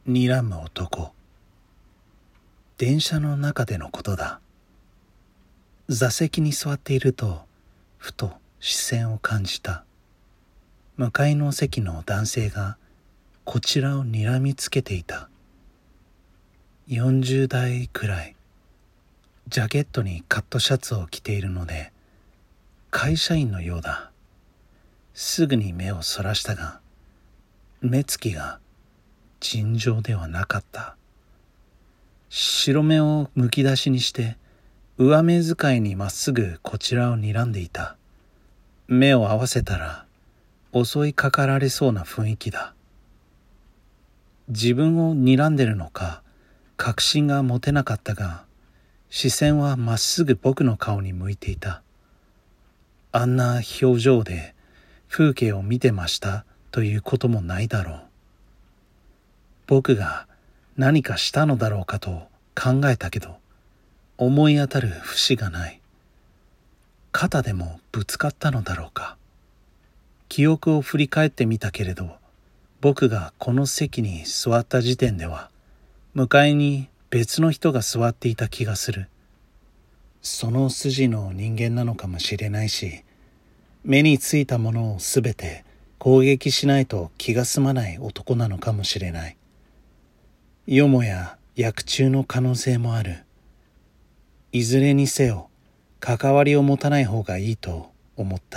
睨む男。電車の中でのことだ。座席に座っているとふと視線を感じた。向かいの席の男性がこちらを睨みつけていた。40代くらい。ジャケットにカットシャツを着ているので会社員のようだ。すぐに目をそらしたが、目つきが尋常ではなかった。白目をむき出しにして上目遣いにまっすぐこちらを睨んでいた。目を合わせたら襲いかかられそうな雰囲気だ。自分を睨んでるのか確信が持てなかったが、視線はまっすぐ僕の顔に向いていた。あんな表情で風景を見てましたということもないだろう。僕が何かしたのだろうかと考えたけど、思い当たる節がない。肩でもぶつかったのだろうか。記憶を振り返ってみたけれど、僕がこの席に座った時点では向かいに別の人が座っていた気がする。その筋の人間なのかもしれないし、目についたものをすべて攻撃しないと気が済まない男なのかもしれない。よもや役中の可能性もある。いずれにせよ関わりを持たない方がいいと思った。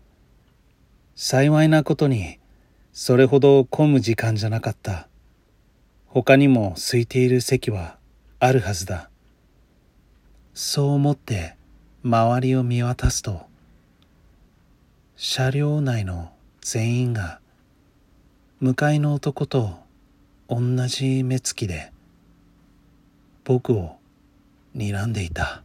幸いなことにそれほど混む時間じゃなかった。他にも空いている席はあるはずだ。そう思って周りを見渡すと、車両内の全員が向かいの男と同じ目つきで僕を睨んでいた。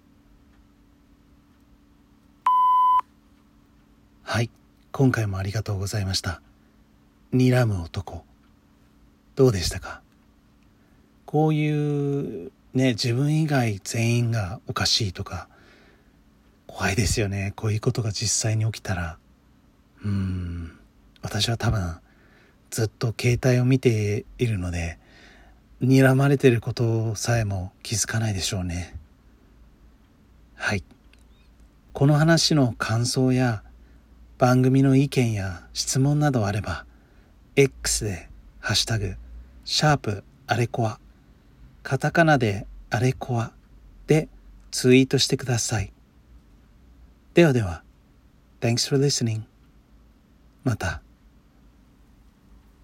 はい、今回もありがとうございました。睨む男、どうでしたか？こういうね、自分以外全員がおかしいとか怖いですよね。こういうことが実際に起きたら、私は多分ずっと携帯を見ているので、睨まれていることさえも気づかないでしょうね。はい。この話の感想や番組の意見や質問などあれば、X でハッシュタグあれこわ、カタカナであれこわでツイートしてください。ではでは、Thanks for listening. また。